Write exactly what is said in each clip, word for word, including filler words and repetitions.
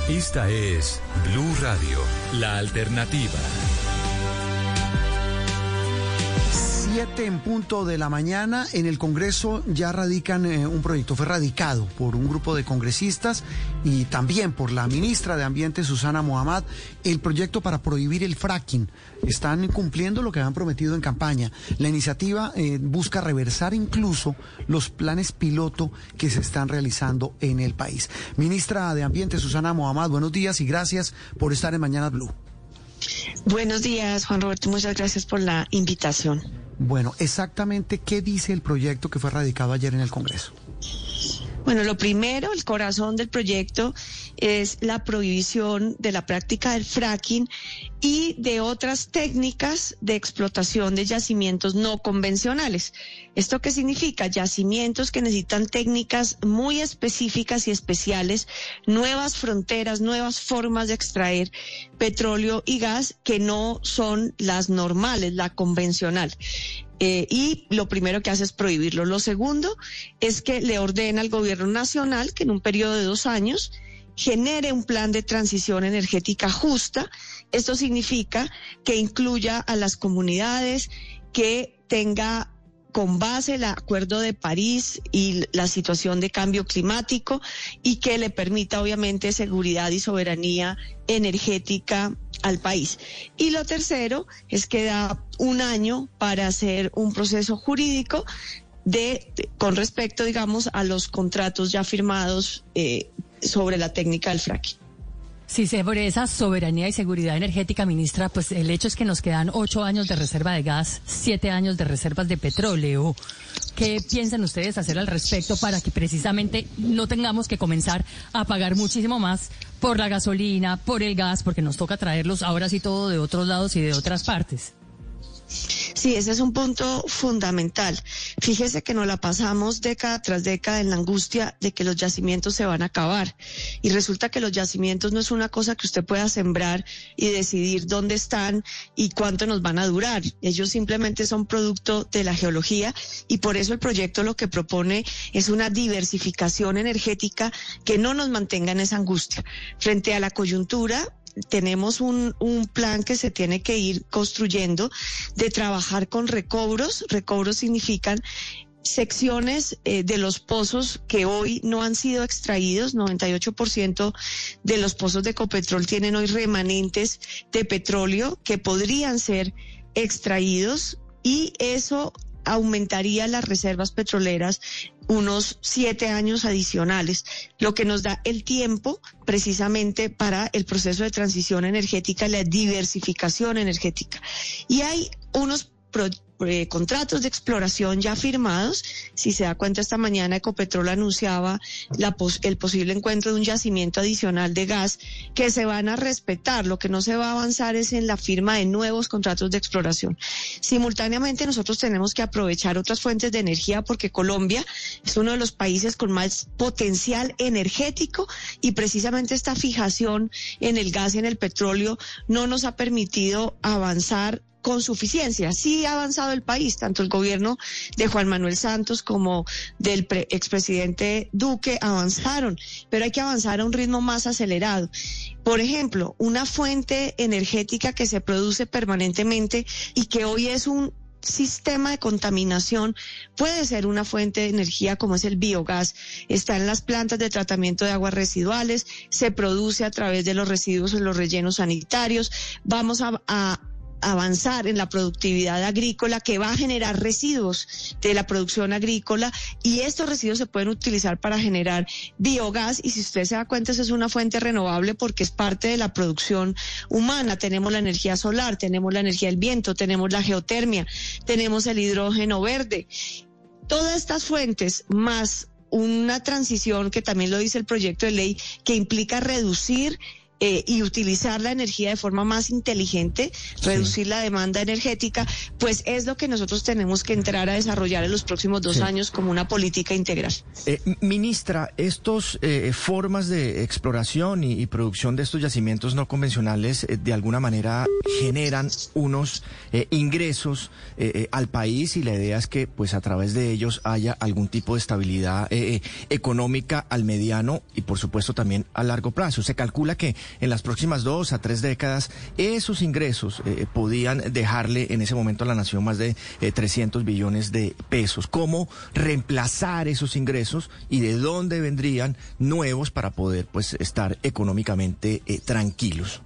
Esta es Blue Radio, la alternativa. Siete en punto de la mañana. En el Congreso ya radican eh, un proyecto, fue radicado por un grupo de congresistas y también por la ministra de Ambiente, Susana Mohammad, el proyecto para prohibir el fracking. Están cumpliendo lo que habían prometido en campaña. La iniciativa eh, busca reversar incluso los planes piloto que se están realizando en el país. Ministra de Ambiente, Susana Mohammad, buenos días y gracias por estar en Mañanas Blue. Buenos días, Juan Roberto, muchas gracias por la invitación. Bueno, exactamente, ¿qué dice el proyecto que fue radicado ayer en el Congreso? Bueno, lo primero, el corazón del proyecto es la prohibición de la práctica del fracking y de otras técnicas de explotación de yacimientos no convencionales. ¿Esto qué significa? Yacimientos que necesitan técnicas muy específicas y especiales, nuevas fronteras, nuevas formas de extraer petróleo y gas que no son las normales, la convencional. Eh, y lo primero que hace es prohibirlo. Lo segundo es que le ordena al gobierno nacional que en un periodo de dos años genere un plan de transición energética justa. Esto significa que incluya a las comunidades, que tenga con base el Acuerdo de París y la situación de cambio climático y que le permita obviamente seguridad y soberanía energética al país. Y lo tercero es que da un año para hacer un proceso jurídico de, de con respecto, digamos, a los contratos ya firmados eh, sobre la técnica del fracking. Sí, sobre esa soberanía y seguridad energética, ministra, pues el hecho es que nos quedan ocho años de reserva de gas, siete años de reservas de petróleo. ¿Qué piensan ustedes hacer al respecto para que precisamente no tengamos que comenzar a pagar muchísimo más por la gasolina, por el gas, porque nos toca traerlos ahora sí todo de otros lados y de otras partes? Sí, ese es un punto fundamental. Fíjese que nos la pasamos década tras década en la angustia de que los yacimientos se van a acabar. Y resulta que los yacimientos no es una cosa que usted pueda sembrar y decidir dónde están y cuánto nos van a durar. Ellos simplemente son producto de la geología y por eso el proyecto lo que propone es una diversificación energética que no nos mantenga en esa angustia. Frente a la coyuntura, tenemos un, un plan que se tiene que ir construyendo de trabajar con recobros. Recobros significan secciones eh, de los pozos que hoy no han sido extraídos. noventa y ocho por ciento de los pozos de Ecopetrol tienen hoy remanentes de petróleo que podrían ser extraídos y eso aumentaría las reservas petroleras unos siete años adicionales, lo que nos da el tiempo precisamente para el proceso de transición energética, la diversificación energética. Y hay unos pro, eh, contratos de exploración ya firmados. Si se da cuenta, esta mañana Ecopetrol anunciaba la pos, el posible encuentro de un yacimiento adicional de gas que se van a respetar. Lo que no se va a avanzar es en la firma de nuevos contratos de exploración. Simultáneamente nosotros tenemos que aprovechar otras fuentes de energía porque Colombia es uno de los países con más potencial energético y precisamente esta fijación en el gas y en el petróleo no nos ha permitido avanzar con suficiencia. Sí ha avanzado el país, tanto el gobierno de Juan Manuel Santos como del pre- expresidente Duque avanzaron, pero hay que avanzar a un ritmo más acelerado. Por ejemplo, una fuente energética que se produce permanentemente y que hoy es un sistema de contaminación puede ser una fuente de energía como es el biogás. Está en las plantas de tratamiento de aguas residuales, se produce a través de los residuos en los rellenos sanitarios. Vamos a, a avanzar en la productividad agrícola que va a generar residuos de la producción agrícola y estos residuos se pueden utilizar para generar biogás y si usted se da cuenta, esa es una fuente renovable porque es parte de la producción humana. Tenemos la energía solar, tenemos la energía del viento, tenemos la geotermia, tenemos el hidrógeno verde. Todas estas fuentes más una transición que también lo dice el proyecto de ley que implica reducir eh, y utilizar la energía de forma más inteligente, reducir sí. la demanda energética, pues es lo que nosotros tenemos que entrar a desarrollar en los próximos dos sí. años como una política integral. Eh, ministra, estos eh, formas de exploración y, y producción de estos yacimientos no convencionales eh, de alguna manera generan unos eh, ingresos eh, eh, al país, y la idea es que pues a través de ellos haya algún tipo de estabilidad eh, eh, económica al mediano y por supuesto también a largo plazo. Se calcula que en las próximas dos a tres décadas esos ingresos eh, podían dejarle en ese momento a la nación más de eh, trescientos billones de pesos. ¿Cómo reemplazar esos ingresos y de dónde vendrían nuevos para poder pues estar económicamente eh, tranquilos?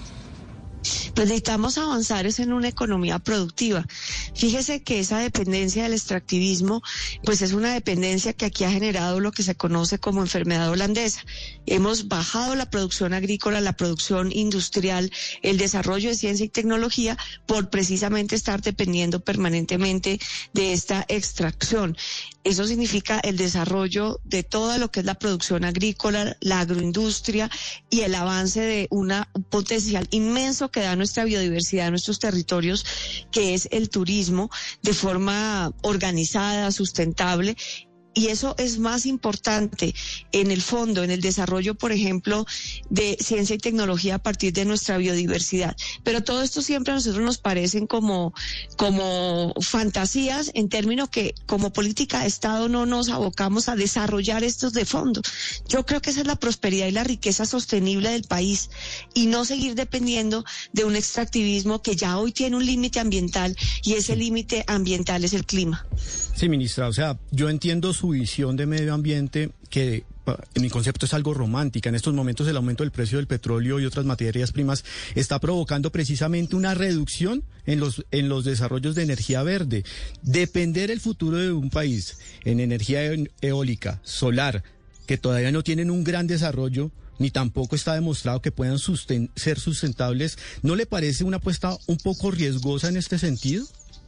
Pues necesitamos avanzar es en una economía productiva. Fíjese que esa dependencia del extractivismo, pues es una dependencia que aquí ha generado lo que se conoce como enfermedad holandesa. Hemos bajado la producción agrícola, la producción industrial, el desarrollo de ciencia y tecnología por precisamente estar dependiendo permanentemente de esta extracción. Eso significa el desarrollo de todo lo que es la producción agrícola, la agroindustria y el avance de una, un potencial inmenso que da nuestra biodiversidad en nuestros territorios, que es el turismo, de forma organizada, sustentable. Y eso es más importante en el fondo, en el desarrollo, por ejemplo, de ciencia y tecnología a partir de nuestra biodiversidad. Pero todo esto siempre a nosotros nos parecen como, como fantasías, en términos que como política de Estado no nos abocamos a desarrollar estos de fondo. Yo creo que esa es la prosperidad y la riqueza sostenible del país, y no seguir dependiendo de un extractivismo que ya hoy tiene un límite ambiental, y ese límite ambiental es el clima. Sí, ministra, o sea, yo entiendo su visión de medio ambiente, que en mi concepto es algo romántica. En estos momentos el aumento del precio del petróleo y otras materias primas está provocando precisamente una reducción en los en los desarrollos de energía verde. Depender el futuro de un país en energía eólica, solar, que todavía no tienen un gran desarrollo, ni tampoco está demostrado que puedan susten- ser sustentables, ¿no le parece una apuesta un poco riesgosa en este sentido?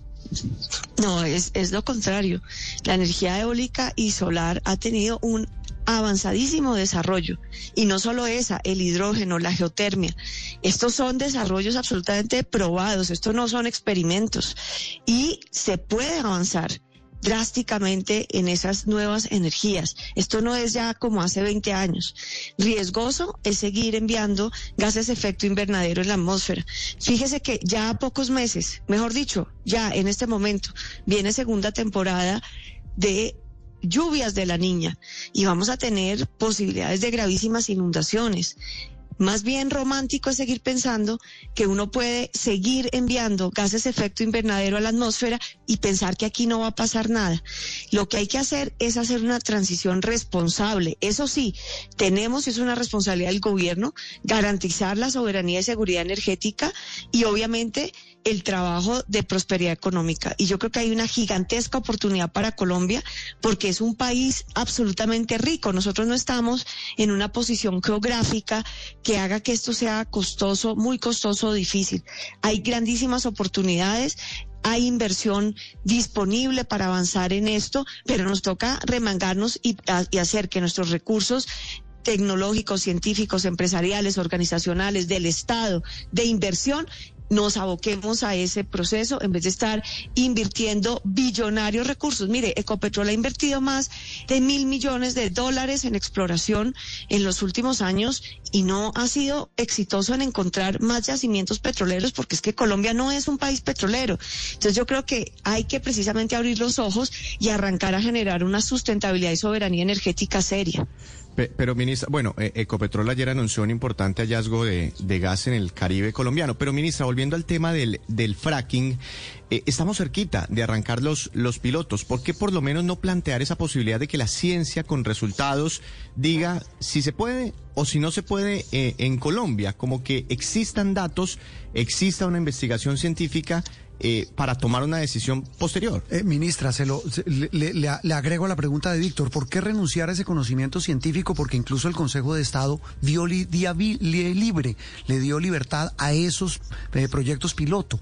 No, es, es lo contrario. La energía eólica y solar ha tenido un avanzadísimo desarrollo, y no solo esa, el hidrógeno, la geotermia. Estos son desarrollos absolutamente probados, estos no son experimentos, y se puede avanzar drásticamente en esas nuevas energías. Esto no es ya como hace veinte años. Riesgoso es seguir enviando gases de efecto invernadero en la atmósfera. Fíjese que ya a pocos meses, mejor dicho, ya en este momento, viene segunda temporada de lluvias de la Niña, y vamos a tener posibilidades de gravísimas inundaciones. Más bien romántico es seguir pensando que uno puede seguir enviando gases de efecto invernadero a la atmósfera y pensar que aquí no va a pasar nada. Lo que hay que hacer es hacer una transición responsable. Eso sí, tenemos, es una responsabilidad del gobierno, garantizar la soberanía y seguridad energética, y obviamente el trabajo de prosperidad económica. Y yo creo que hay una gigantesca oportunidad para Colombia, porque es un país absolutamente rico. Nosotros no estamos en una posición geográfica que haga que esto sea costoso, muy costoso o difícil. Hay grandísimas oportunidades, hay inversión disponible para avanzar en esto, pero nos toca remangarnos y, y hacer que nuestros recursos tecnológicos, científicos, empresariales, organizacionales, del Estado, de inversión, nos aboquemos a ese proceso en vez de estar invirtiendo billonarios recursos. Mire, Ecopetrol ha invertido más de mil millones de dólares en exploración en los últimos años y no ha sido exitoso en encontrar más yacimientos petroleros, porque es que Colombia no es un país petrolero. Entonces yo creo que hay que precisamente abrir los ojos y arrancar a generar una sustentabilidad y soberanía energética seria. Pero, ministra, bueno, eh, Ecopetrol ayer anunció un importante hallazgo de, de gas en el Caribe colombiano. Pero, ministra, volviendo al tema del, del fracking, eh, estamos cerquita de arrancar los, los pilotos. ¿Por qué por lo menos no plantear esa posibilidad de que la ciencia con resultados diga si se puede o si no se puede eh, en Colombia? Como que existan datos, exista una investigación científica Eh, para tomar una decisión posterior. Eh, ministra, se lo, se, le, le, le agrego a la pregunta de Víctor, ¿por qué renunciar a ese conocimiento científico? Porque incluso el Consejo de Estado dio li, día vi, li, libre, le dio libertad a esos eh, proyectos piloto.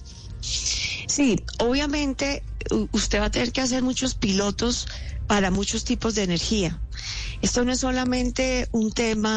Sí, obviamente usted va a tener que hacer muchos pilotos para muchos tipos de energía. Esto no es solamente un tema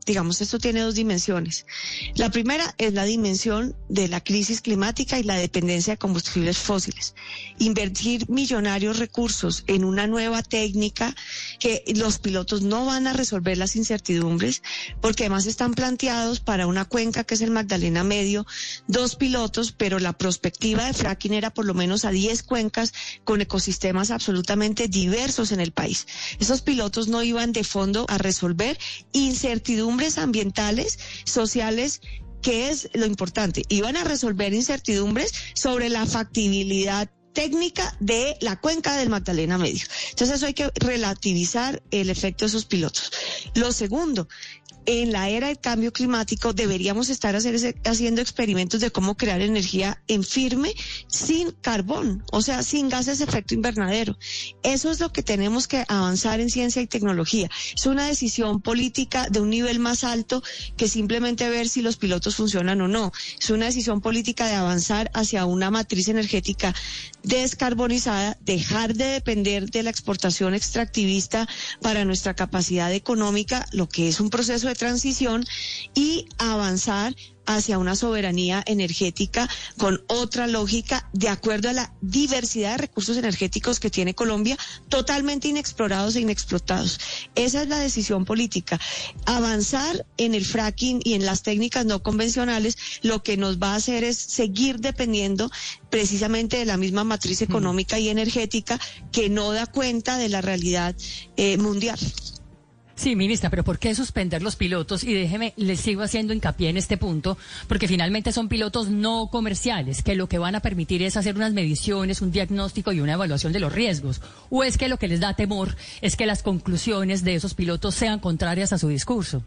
digamos, esto tiene dos dimensiones. La primera es la dimensión de la crisis climática y la dependencia de combustibles fósiles. Invertir millonarios recursos en una nueva técnica que los pilotos no van a resolver las incertidumbres, porque además están planteados para una cuenca que es el Magdalena Medio, dos pilotos, pero la perspectiva de fracking era por lo menos a diez cuencas con ecosistemas absolutamente diversos en el país. Esos pilotos no iban de fondo a resolver incertidumbres ambientales, sociales, que es lo importante. Iban a resolver incertidumbres sobre la factibilidad técnica de la cuenca del Magdalena Medio. Entonces eso hay que relativizar el efecto de esos pilotos. Lo segundo, en la era del cambio climático deberíamos estar hacer, haciendo experimentos de cómo crear energía en firme sin carbón, o sea, sin gases de efecto invernadero. Eso es lo que tenemos que avanzar en ciencia y tecnología. Es una decisión política de un nivel más alto que simplemente ver si los pilotos funcionan o no. Es una decisión política de avanzar hacia una matriz energética descarbonizada, dejar de depender de la exportación extractivista para nuestra capacidad económica, lo que es un proceso de transición, y avanzar hacia una soberanía energética con otra lógica de acuerdo a la diversidad de recursos energéticos que tiene Colombia, totalmente inexplorados e inexplotados. Esa es la decisión política. Avanzar en el fracking y en las técnicas no convencionales lo que nos va a hacer es seguir dependiendo precisamente de la misma matriz económica y energética que no da cuenta de la realidad eh, mundial. Sí, ministra, pero ¿por qué suspender los pilotos? Y déjeme, les sigo haciendo hincapié en este punto, porque finalmente son pilotos no comerciales, que lo que van a permitir es hacer unas mediciones, un diagnóstico y una evaluación de los riesgos. ¿O es que lo que les da temor es que las conclusiones de esos pilotos sean contrarias a su discurso?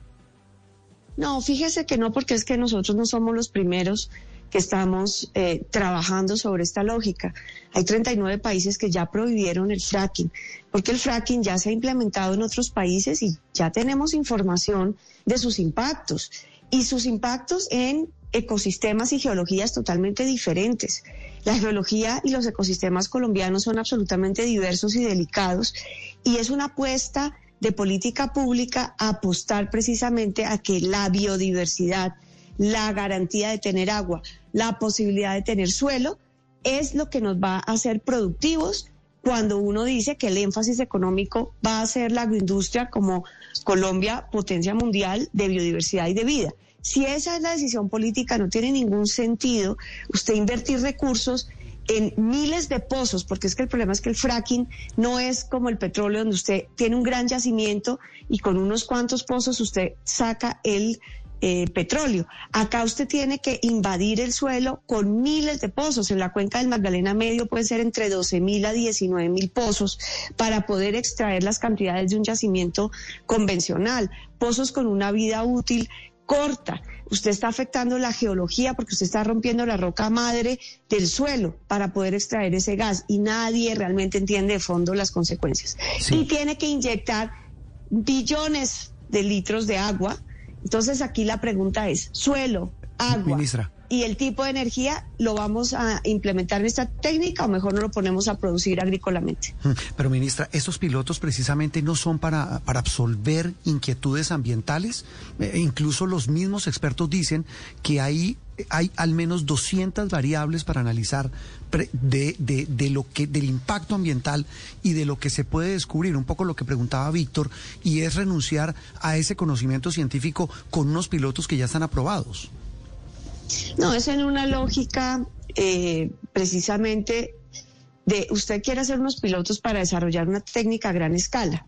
No, fíjese que no, porque es que nosotros no somos los primeros que estamos eh, trabajando sobre esta lógica. Hay treinta y nueve países que ya prohibieron el fracking, porque el fracking ya se ha implementado en otros países y ya tenemos información de sus impactos, y sus impactos en ecosistemas y geologías totalmente diferentes. La geología y los ecosistemas colombianos son absolutamente diversos y delicados, y es una apuesta de política pública a apostar precisamente a que la biodiversidad, la garantía de tener agua, la posibilidad de tener suelo, es lo que nos va a hacer productivos cuando uno dice que el énfasis económico va a ser la agroindustria como Colombia, potencia mundial de biodiversidad y de vida. Si esa es la decisión política, no tiene ningún sentido usted invertir recursos en miles de pozos, porque es que el problema es que el fracking no es como el petróleo, donde usted tiene un gran yacimiento y con unos cuantos pozos usted saca el Eh, petróleo. Acá usted tiene que invadir el suelo con miles de pozos. En la cuenca del Magdalena Medio pueden ser entre doce mil a diecinueve mil pozos para poder extraer las cantidades de un yacimiento convencional. Pozos con una vida útil corta. Usted está afectando la geología porque usted está rompiendo la roca madre del suelo para poder extraer ese gas, y nadie realmente entiende de fondo las consecuencias. Sí. Y tiene que inyectar billones de litros de agua. Entonces aquí la pregunta es, suelo, agua, ministra, y el tipo de energía, ¿lo vamos a implementar en esta técnica o mejor no lo ponemos a producir agrícolamente? Pero ministra, ¿estos pilotos precisamente no son para, para absolver inquietudes ambientales? Eh, incluso los mismos expertos dicen que hay, hay al menos doscientas variables para analizar de, de, de lo que, del impacto ambiental y de lo que se puede descubrir, un poco lo que preguntaba Víctor, y es renunciar a ese conocimiento científico con unos pilotos que ya están aprobados. No, es en una lógica eh, precisamente de usted quiere hacer unos pilotos para desarrollar una técnica a gran escala.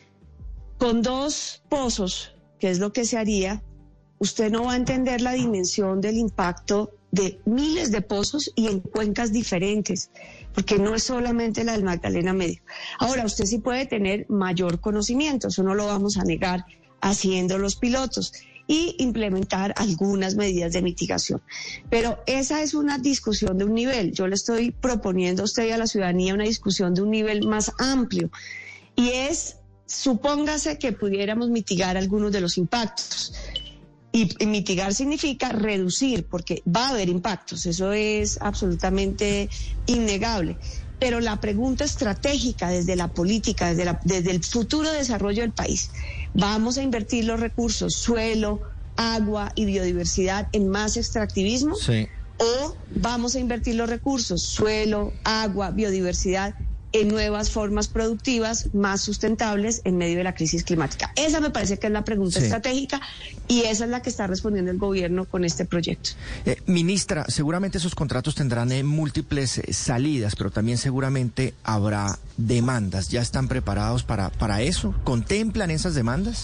Con dos pozos, que es lo que se haría, usted no va a entender la dimensión del impacto de miles de pozos y en cuencas diferentes, porque no es solamente la del Magdalena Medio. Ahora, usted sí puede tener mayor conocimiento, eso no lo vamos a negar haciendo los pilotos, y implementar algunas medidas de mitigación. Pero esa es una discusión de un nivel. Yo le estoy proponiendo a usted y a la ciudadanía una discusión de un nivel más amplio, y es, supóngase que pudiéramos mitigar algunos de los impactos. Y, y mitigar significa reducir, porque va a haber impactos, eso es absolutamente innegable. Pero la pregunta estratégica desde la política, desde, la, desde el futuro desarrollo del país, vamos a invertir los recursos, suelo, agua y biodiversidad en más extractivismo, Sí. o vamos a invertir los recursos, suelo, agua, biodiversidad en nuevas formas productivas más sustentables en medio de la crisis climática. Esa me parece que es la pregunta Sí. estratégica y esa es la que está respondiendo el gobierno con este proyecto. Eh, ministra, seguramente esos contratos tendrán eh, múltiples eh, salidas, pero también seguramente habrá demandas. ¿Ya están preparados para, para eso? ¿Contemplan esas demandas?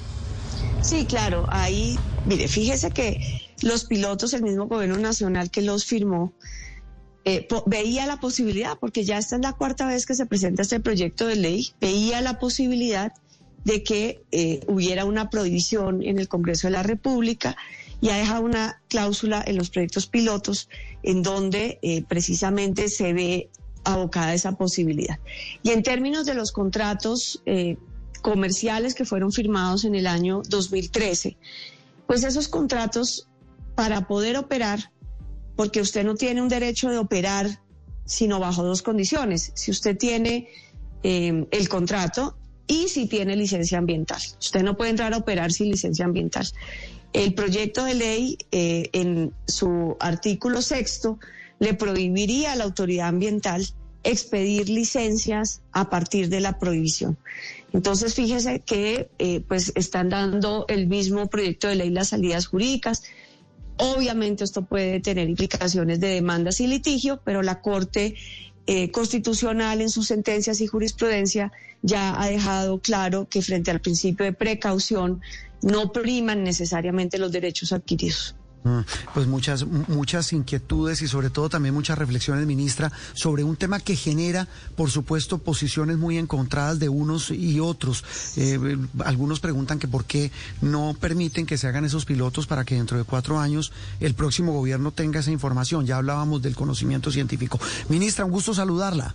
Sí, claro, ahí, mire, fíjese que los pilotos, el mismo gobierno nacional que los firmó, eh, po- veía la posibilidad, porque ya esta es la cuarta vez que se presenta este proyecto de ley, veía la posibilidad de que eh, hubiera una prohibición en el Congreso de la República y ha dejado una cláusula en los proyectos pilotos en donde eh, precisamente se ve abocada esa posibilidad. Y en términos de los contratos eh, comerciales que fueron firmados en el año dos mil trece, pues esos contratos, para poder operar, porque usted no tiene un derecho de operar sino bajo dos condiciones: si usted tiene eh, el contrato y si tiene licencia ambiental. Usted no puede entrar a operar sin licencia ambiental. El proyecto de ley, eh, en su artículo sexto, le prohibiría a la autoridad ambiental expedir licencias a partir de la prohibición. Entonces, fíjese que eh, pues están dando el mismo proyecto de ley las salidas jurídicas. Obviamente esto puede tener implicaciones de demandas y litigio, pero la Corte eh, Constitucional en sus sentencias y jurisprudencia ya ha dejado claro que frente al principio de precaución no priman necesariamente los derechos adquiridos. Pues muchas, muchas inquietudes y sobre todo también muchas reflexiones, ministra, sobre un tema que genera, por supuesto, posiciones muy encontradas de unos y otros. Eh, algunos preguntan que por qué no permiten que se hagan esos pilotos para que dentro de cuatro años el próximo gobierno tenga esa información. Ya hablábamos del conocimiento científico. Ministra, un gusto saludarla.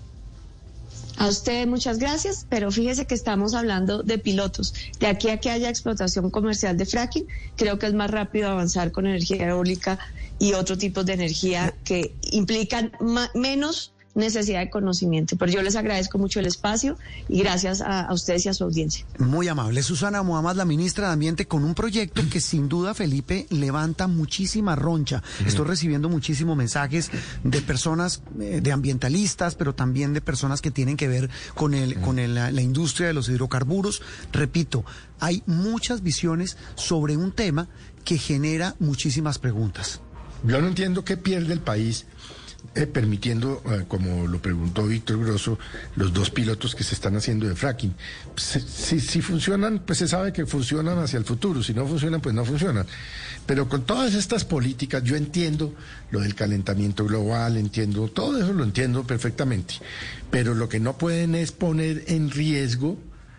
A usted muchas gracias, pero fíjese que estamos hablando de pilotos. De aquí a que haya explotación comercial de fracking, creo que es más rápido avanzar con energía eólica y otro tipo de energía que implican ma- menos necesidad de conocimiento. Pero yo les agradezco mucho el espacio y gracias a, a ustedes y a su audiencia. Muy amable. Susana Muhammad, la ministra de Ambiente, con un proyecto que sin duda, Felipe, levanta muchísima roncha. Estoy recibiendo muchísimos mensajes de personas, eh, de ambientalistas, pero también de personas que tienen que ver con el, con el, la, la industria de los hidrocarburos. Repito, hay muchas visiones sobre un tema que genera muchísimas preguntas. Yo no entiendo qué pierde el país eh, permitiendo, eh, como lo preguntó Víctor Grosso, los dos pilotos que se están haciendo de fracking. Si, si, si funcionan, pues se sabe que funcionan hacia el futuro. Si no funcionan, pues no funcionan. Pero con todas estas políticas, yo entiendo lo del calentamiento global, entiendo, todo eso lo entiendo perfectamente. Pero lo que no pueden es poner en riesgo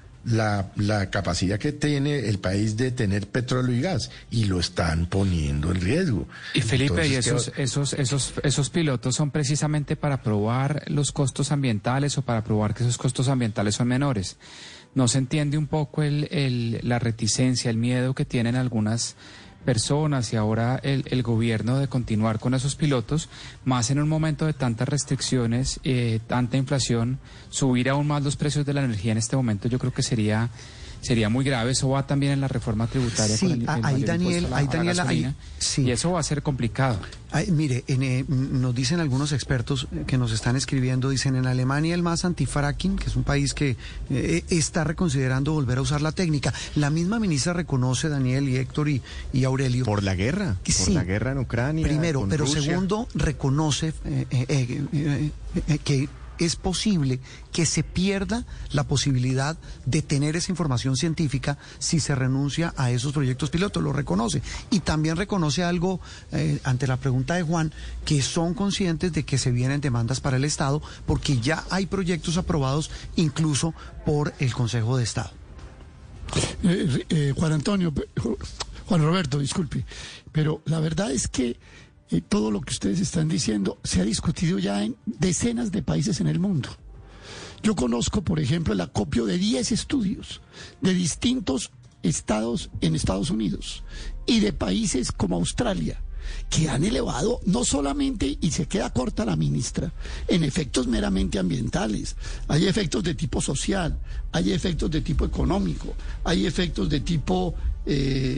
La, la capacidad que tiene el país de tener petróleo y gas, y lo están poniendo en riesgo. Y Felipe, Entonces, y esos, ¿qué? esos, esos, esos pilotos son precisamente para probar los costos ambientales o para probar que esos costos ambientales son menores. ¿No se entiende un poco el, el, la reticencia, el miedo que tienen algunas personas y ahora el, el gobierno de continuar con esos pilotos, más en un momento de tantas restricciones, eh, tanta inflación, subir aún más los precios de la energía en este momento? Yo creo que sería sería muy grave. Eso va también en la reforma tributaria. Sí, con el, el ahí mayor Daniel, impuesto a la- ahí a la Daniel, ahí, gasolina, sí. y eso va a ser complicado. Ay, mire, en, eh, nos dicen algunos expertos que nos están escribiendo, dicen en Alemania el más antifracking, que es un país que eh, está reconsiderando volver a usar la técnica. La misma ministra reconoce, Daniel y Héctor y, y Aurelio. Por la guerra, por Sí. la guerra en Ucrania. Primero, con pero Rusia. segundo, reconoce eh, eh, eh, eh, eh, que es posible que se pierda la posibilidad de tener esa información científica si se renuncia a esos proyectos pilotos, lo reconoce. Y también reconoce algo, eh, ante la pregunta de Juan, que son conscientes de que se vienen demandas para el Estado, porque ya hay proyectos aprobados incluso por el Consejo de Estado. Eh, eh, Juan Antonio, Juan Roberto, disculpe, pero la verdad es que eh, todo lo que ustedes están diciendo se ha discutido ya en decenas de países en el mundo. Yo conozco, por ejemplo, el acopio de diez estudios de distintos estados en Estados Unidos y de países como Australia, que han elevado no solamente, y se queda corta la ministra, en efectos meramente ambientales, hay efectos de tipo social, hay efectos de tipo económico, hay efectos de tipo... Eh,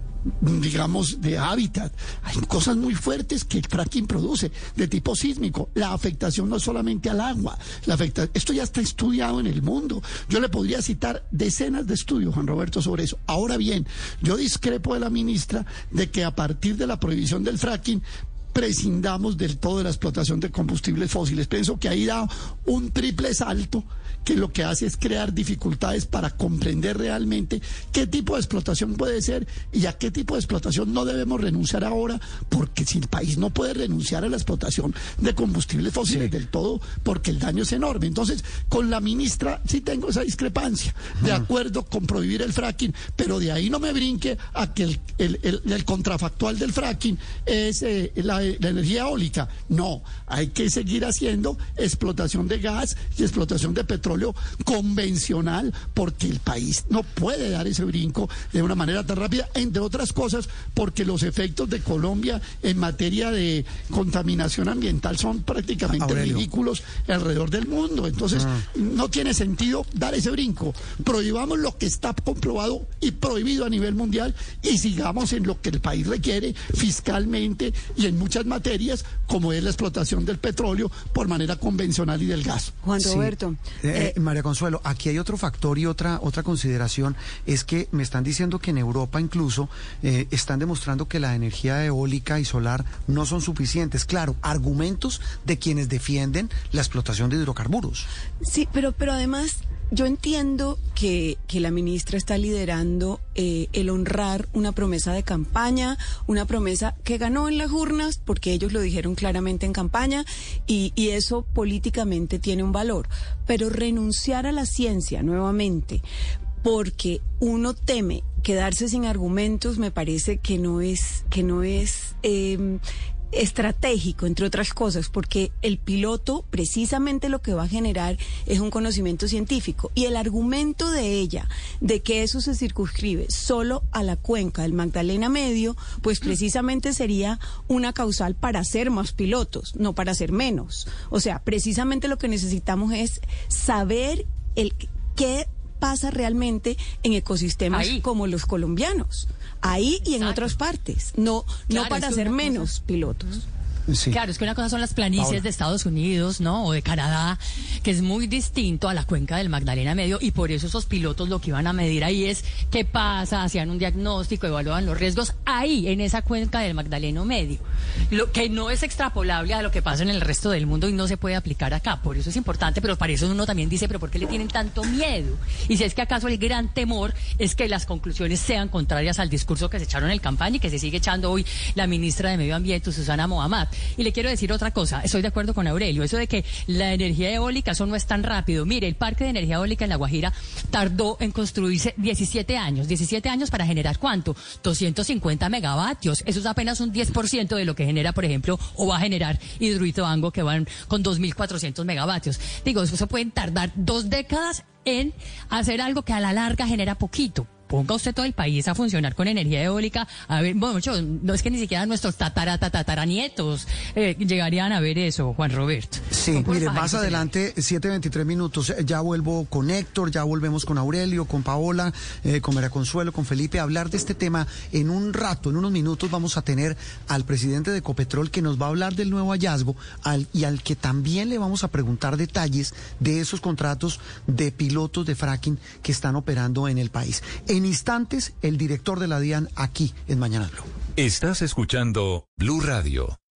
digamos, de hábitat. Hay cosas muy fuertes que el fracking produce, de tipo sísmico. La afectación no es solamente al agua, la afecta... esto ya está estudiado en el mundo. Yo le podría citar decenas de estudios, Juan Roberto, sobre eso. Ahora bien, yo discrepo de la ministra de que a partir de la prohibición del fracking prescindamos del todo de la explotación de combustibles fósiles. Pienso que ahí da un triple salto que lo que hace es crear dificultades para comprender realmente qué tipo de explotación puede ser y a qué tipo de explotación no debemos renunciar ahora, porque si el país no puede renunciar a la explotación de combustibles fósiles sí. del todo, porque el daño es enorme. Entonces, con la ministra sí tengo esa discrepancia, uh-huh. de acuerdo con prohibir el fracking, pero de ahí no me brinque a que el, el, el, el contrafactual del fracking es eh, la, la energía eólica. No, hay que seguir haciendo explotación de gas y explotación de petróleo convencional, porque el país no puede dar ese brinco de una manera tan rápida, entre otras cosas porque los efectos de Colombia en materia de contaminación ambiental son prácticamente Aurelio. ridículos alrededor del mundo. Entonces ah. no tiene sentido dar ese brinco. Prohibamos lo que está comprobado y prohibido a nivel mundial y sigamos en lo que el país requiere fiscalmente y en muchas materias, como es la explotación del petróleo por manera convencional y del gas. Juan Roberto, sí. eh, Eh, María Consuelo, aquí hay otro factor y otra otra consideración, es que me están diciendo que en Europa incluso eh, están demostrando que la energía eólica y solar no son suficientes. Claro, argumentos de quienes defienden la explotación de hidrocarburos. Sí, pero, pero además... Yo entiendo que, que la ministra está liderando eh, el honrar una promesa de campaña, una promesa que ganó en las urnas, porque ellos lo dijeron claramente en campaña, y, y eso políticamente tiene un valor. Pero renunciar a la ciencia nuevamente, porque uno teme quedarse sin argumentos, me parece que no es, que no es eh, estratégico, entre otras cosas, porque el piloto precisamente lo que va a generar es un conocimiento científico, y el argumento de ella de que eso se circunscribe solo a la cuenca del Magdalena Medio, pues precisamente sería una causal para hacer más pilotos, no para hacer menos. O sea, precisamente lo que necesitamos es saber el qué pasa realmente en ecosistemas ahí, como los colombianos, ahí y en Exacto. otras partes, no, claro, no para hacer menos cosa. pilotos. Uh-huh. Sí. Claro, es que una cosa son las planicies Paola. de Estados Unidos, ¿no? O de Canadá, que es muy distinto a la cuenca del Magdalena Medio, y por eso esos pilotos lo que iban a medir ahí es qué pasa, hacían un diagnóstico, evaluaban los riesgos ahí, en esa cuenca del Magdalena Medio, lo que no es extrapolable a lo que pasa en el resto del mundo y no se puede aplicar acá. Por eso es importante, pero para eso uno también dice, pero ¿por qué le tienen tanto miedo? Y si es que acaso el gran temor es que las conclusiones sean contrarias al discurso que se echaron en campaña y que se sigue echando hoy la ministra de Medio Ambiente, Susana Mohamed. Y le quiero decir otra cosa, estoy de acuerdo con Aurelio, eso de que la energía eólica, eso no es tan rápido. Mire, el parque de energía eólica en La Guajira tardó en construirse diecisiete años, diecisiete años para generar ¿cuánto? doscientos cincuenta megavatios, eso es apenas un diez por ciento de lo que genera, por ejemplo, o va a generar Hidroituango, que van con dos mil cuatrocientos megavatios. Digo, eso pueden tardar dos décadas en hacer algo que a la larga genera poquito. Ponga usted todo el país a funcionar con energía eólica. A ver, bueno, no es que ni siquiera nuestros tataratataranietos eh, llegarían a ver eso, Juan Roberto. Sí, mire, más adelante, siete veintitrés minutos, ya vuelvo con Héctor, ya volvemos con Aurelio, con Paola, eh, con María Consuelo, con Felipe, a hablar de este tema. En un rato, en unos minutos, vamos a tener al presidente de Ecopetrol, que nos va a hablar del nuevo hallazgo al, y al que también le vamos a preguntar detalles de esos contratos de pilotos de fracking que están operando en el país. En instantes, el director de la DIAN aquí en Mañana Blue. Estás escuchando Blue Radio.